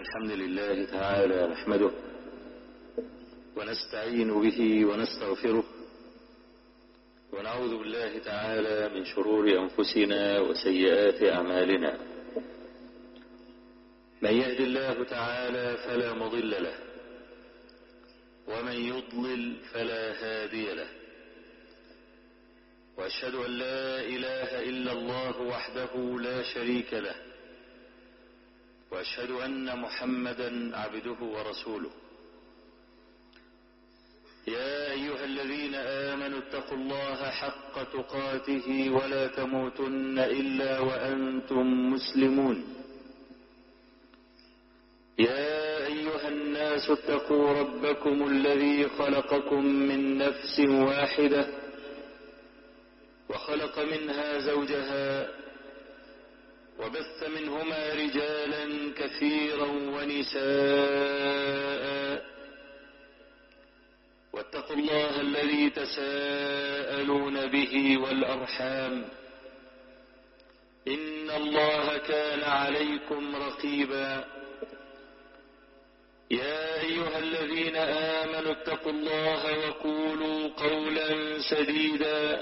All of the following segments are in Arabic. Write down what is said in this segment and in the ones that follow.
الحمد لله تعالى نحمده ونستعين به ونستغفره ونعوذ بالله تعالى من شرور أنفسنا وسيئات أعمالنا. من يهد الله تعالى فلا مضل له ومن يضلل فلا هادي له، وأشهد أن لا إله إلا الله وحده لا شريك له، وأشهد أن محمدا عبده ورسوله. يا أيها الذين آمنوا اتقوا الله حق تقاته ولا تموتن إلا وأنتم مسلمون. يا أيها الناس اتقوا ربكم الذي خلقكم من نفس واحدة وخلق منها زوجها وبث منهما رجالا كثيرا ونساء، واتقوا الله الذي تساءلون به والأرحام إن الله كان عليكم رقيبا. يا أيها الذين آمنوا اتقوا الله وقولوا قولا سديدا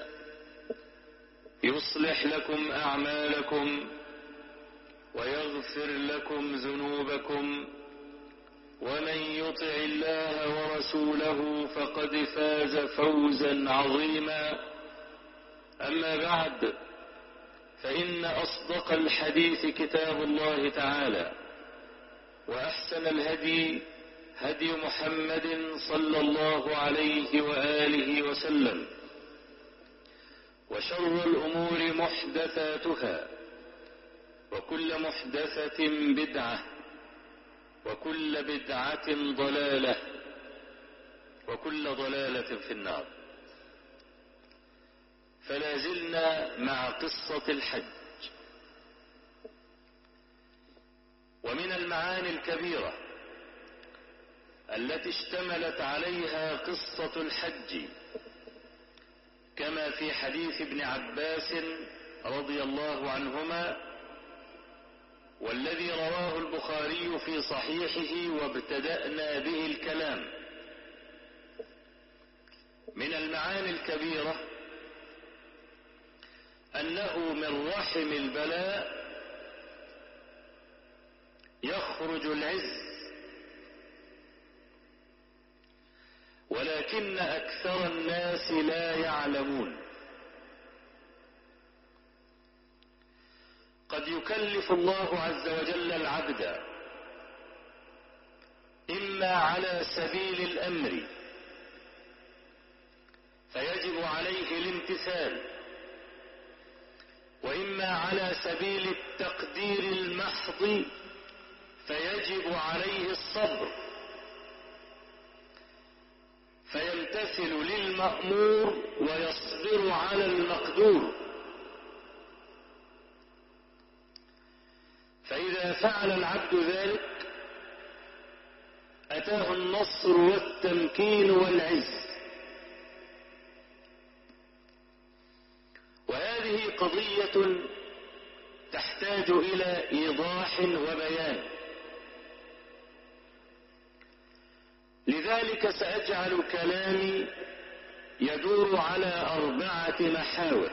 يصلح لكم أعمالكم ويغفر لكم ذنوبكم، ومن يطع الله ورسوله فقد فاز فوزا عظيما. أما بعد، فإن أصدق الحديث كتاب الله تعالى، وأحسن الهدي هدي محمد صلى الله عليه وآله وسلم، وشر الأمور محدثاتها، وكل محدثة بدعة، وكل بدعة ضلالة، وكل ضلالة في النار. فلا زلنا مع قصة الحج. ومن المعاني الكبيرة التي اشتملت عليها قصة الحج كما في حديث ابن عباس رضي الله عنهما، والذي رواه البخاري في صحيحه وابتدأنا به الكلام. من المعاني الكبيرة أنه من رحم البلاء يخرج العز، ولكن أكثر الناس لا يعلمون. قد يكلف الله عز وجل العبد إما على سبيل الأمر فيجب عليه الامتثال، وإما على سبيل التقدير المحض فيجب عليه الصبر، فيمتثل للمأمور ويصبر على المقدور. فإذا فعل العبد ذلك أتاه النصر والتمكين والعز. وهذه قضية تحتاج إلى إيضاح وبيان، لذلك سأجعل كلامي يدور على 4 محاور.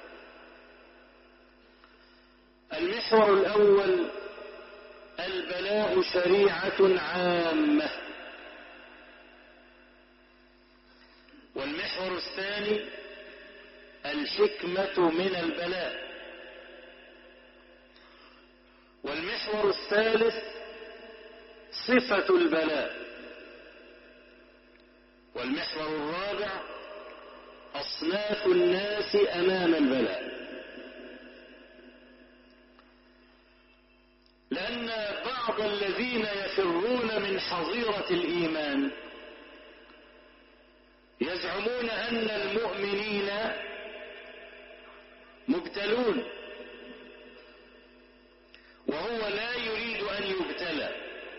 المحور الأول: البلاء شريعة عامة. والمحور الثاني: الحكمة من البلاء. والمحور الثالث: صفة البلاء. والمحور الرابع: أصناف الناس أمام البلاء. لأن بعض الذين يفرون من حظيرة الإيمان يزعمون أن المؤمنين مبتلون، وهو لا يريد أن يبتلى.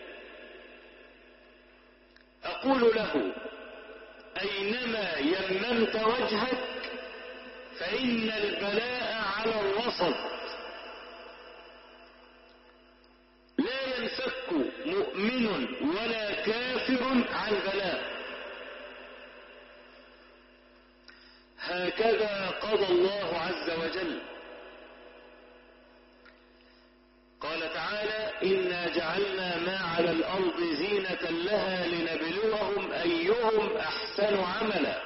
أقول له: أينما يممت وجهك فإن البلاء على الوسط، لا ينفك مؤمن ولا كافر عن بلاء. هكذا قضى الله عز وجل. قال تعالى: إنا جعلنا ما على الأرض زينة لها لنبلوهم أيهم أحسن عملا.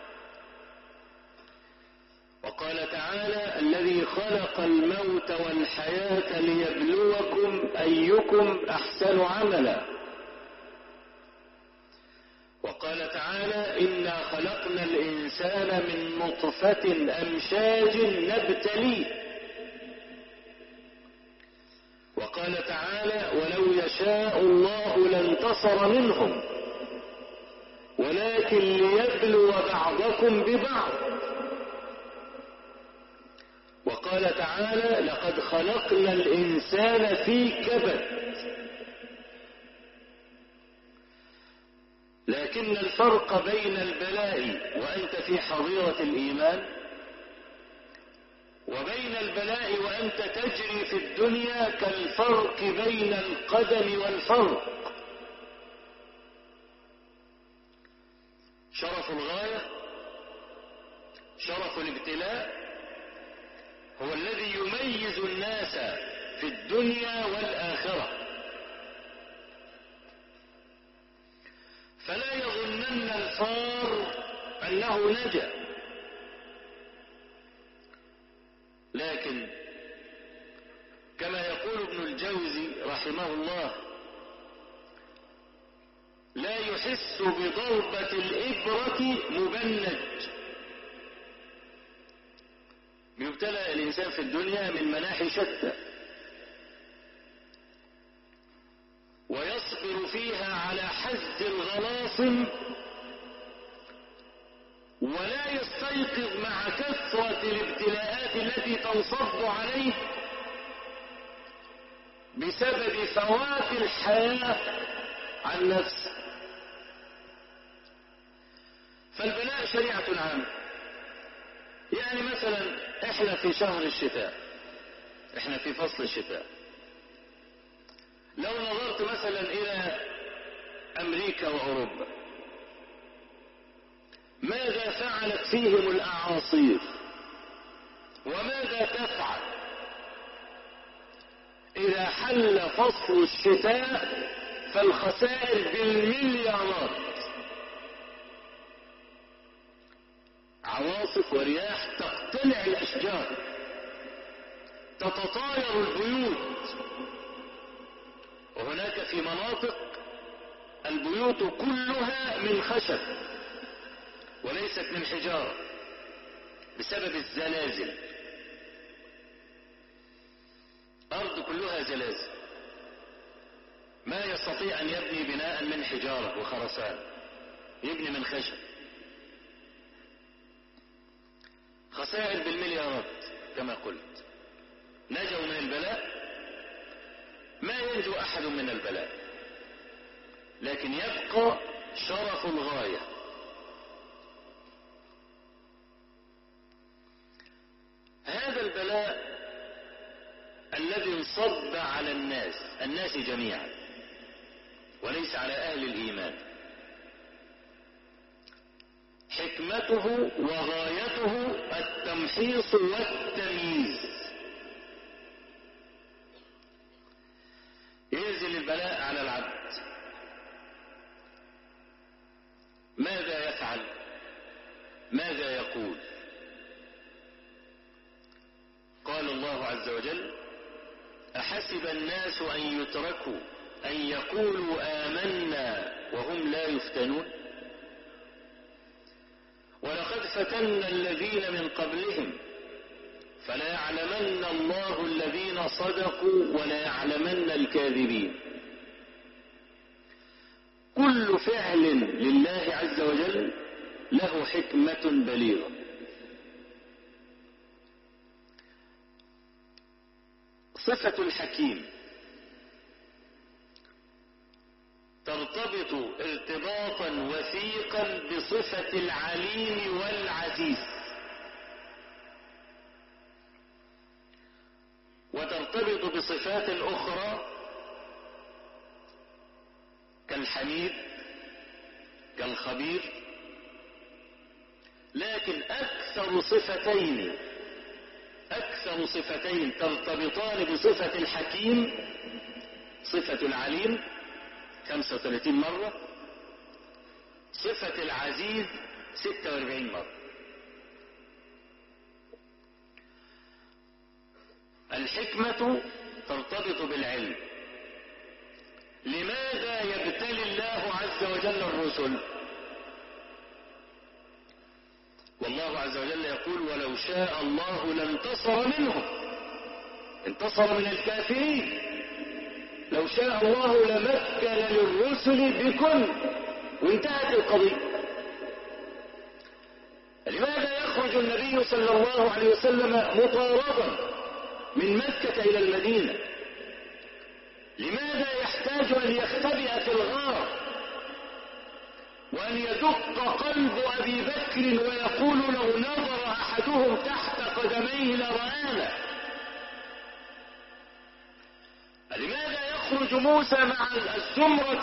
وقال تعالى: الذي خلق الموت والحياة ليبلوكم أيكم أحسن عملا. وقال تعالى: إنا خلقنا الإنسان من نطفة أمشاج نبتليه. وقال تعالى: ولو يشاء الله لانتصر منهم ولكن ليبلو بعضكم ببعض. وقال تعالى: لقد خلقنا الإنسان في كبد. لكن الفرق بين البلاء وأنت في حظيرة الإيمان وبين البلاء وأنت تجري في الدنيا كالفرق بين القدم والفرق. شرف الغاية، شرف الابتلاء، هو الذي يميز الناس في الدنيا والآخرة. فلا يظنن الفار أنه نجا، لكن كما يقول ابن الجوزي رحمه الله: لا يحس بضربة الإبرة مبنج. يبتلى الإنسان في الدنيا من مناحي شتى، ويصبر فيها على حز الغلاصم، ولا يستيقظ مع كثرة الابتلاءات التي تنصب عليه بسبب فوات الحياة عن نفسه. فالبلاء شريعة عامة. يعني مثلا احنا في شهر الشتاء، احنا في فصل الشتاء. لو نظرت مثلا الى امريكا واوروبا، ماذا فعلت فيهم الاعاصير وماذا تفعل اذا حل فصل الشتاء؟ فالخسائر بالمليارات. عواصف ورياح تقتلع الاشجار، تتطاير البيوت. وهناك في مناطق البيوت كلها من خشب وليست من حجارة بسبب الزلازل. أرض كلها زلازل، ما يستطيع أن يبني بناء من حجارة وخرسان، يبني من خشب. خسائر بالمليارات كما قلت. نجوا من البلاء؟ ما ينجو أحد من البلاء، لكن يبقى شرف الغاية. هذا البلاء الذي انصب على الناس جميعا وليس على أهل الإيمان، حكمته وغايته التمحيص والتمييز. ينزل البلاء على العبد، ماذا يفعل؟ ماذا يقول؟ قال الله عز وجل: أحسب الناس أن يتركوا أن يقولوا آمنا وهم لا يفتنون؟ ولقد فتنا الذين من قبلهم فليعلمن الله الذين صدقوا وليعلمن الكاذبين. كل فعل لله عز وجل له حكمة بليغة. صفة الحكيم ترتبط ارتباطا وثيقا بصفة العليم والعزيز، وترتبط بصفات أخرى كالحميد كالخبير، لكن أكثر صفتين ترتبطان بصفة الحكيم صفة العليم 35 مرة، صفة العزيز 46 مرة. الحكمة ترتبط بالعلم. لماذا يبتلي الله عز وجل الرسل؟ والله عز وجل يقول ولو شاء الله لانتصر منهم، انتصر من الكافرين. لو شاء الله لمكن للرسل بكل، وانتهت القضية. لماذا يخرج النبي صلى الله عليه وسلم مطاردا من مكة إلى المدينة؟ لماذا يحتاج أن يختبئ في الغار وأن يدق قلب أبي بكر ويقول لو نظر أحدهم تحت قدميه لرآنا؟ لماذا يخرج موسى مع الزمرة